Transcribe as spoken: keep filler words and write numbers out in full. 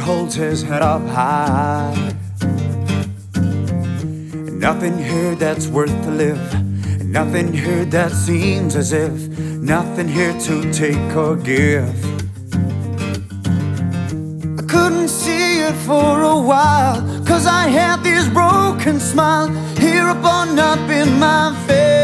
holds his head up high. Nothing here that's worth to live, nothing here that seems as if, nothing here to take or give. I couldn't see it for a while, 'cause I had this broken smile here upon up in my face.